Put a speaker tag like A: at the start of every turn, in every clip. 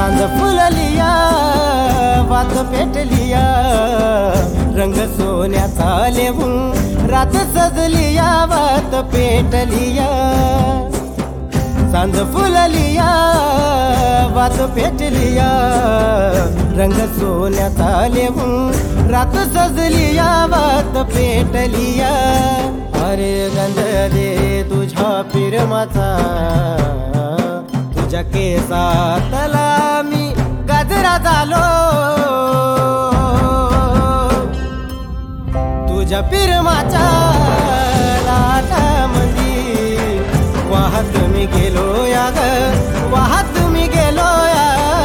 A: सांज फुललिया वात पेटलिया रंग सोन्याचा लेवून रात सजलिया वात पेटलिया सांज फुललिया वात पेटलिया रंग सोन्याचा लेवून रात सजलिया वात पेटलिया अरे गंध दे तुझ्या पिरमाचा तुझ्या केसातला मी गजरा झालो तुझ्या पिरमाच्या लाटामंदी वाहत मी गेलो या ग वाहत मी गेलो या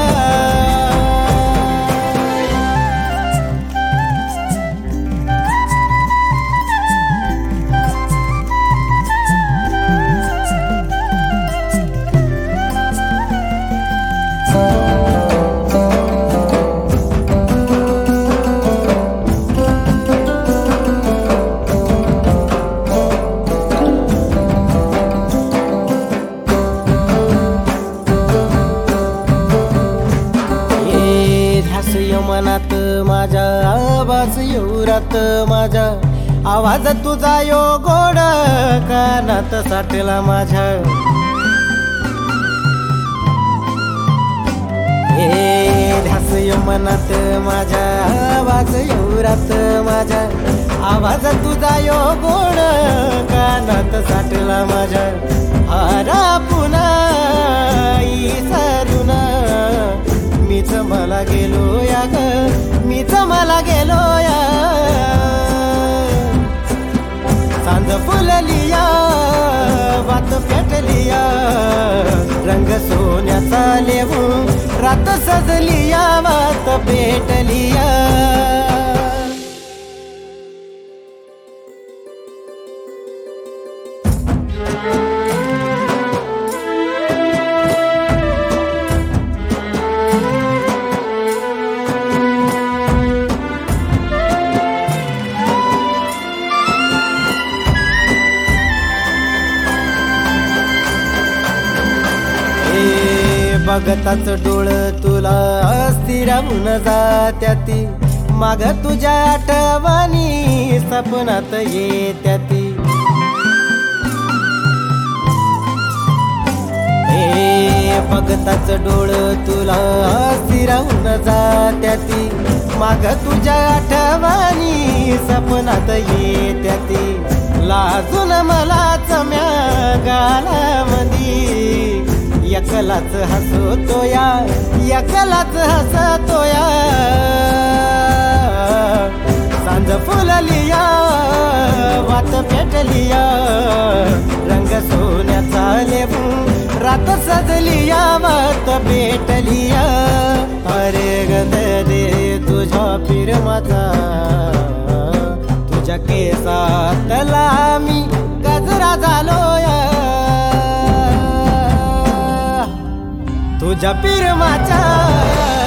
A: मनात माझ्या आवाज येऊरात माझ्या आवाज तुझा यो गोड कानात साठला माझ्या हे ध्यास मनात माझ्या आवाज येऊरात माझ्या आवाज तुझा यो गोड कानात साठला माझ्या आरा पुन्हा इसरून मीच मला गेलो या ग मीच मला गेलो या सांज फुललिया वात पेटलिया रंग सोन्याचा लेवून रात सजलिया वात पेटलिया बघताच डोळ तुला स्थिरावून जात्याती माग तुझ्या आठवणी सपनात येत्याती बघताच डोळ तुला स्थिरावून जात्याती माग तुझ्या आठवणी सपनात येत्याती लाजून मलाच म्या गालामंदी एकलाच हसतोया एकलाच हसतोया सांज फुललिया वात पेटलिया रंग सोन्याचा लेवून रात सजलिया वात पेटलिया अरे गंध दे तुझ्या पिरमाचा तुझ्या केसातला मी गजरा झालो या तुझ्या पिरमाच्या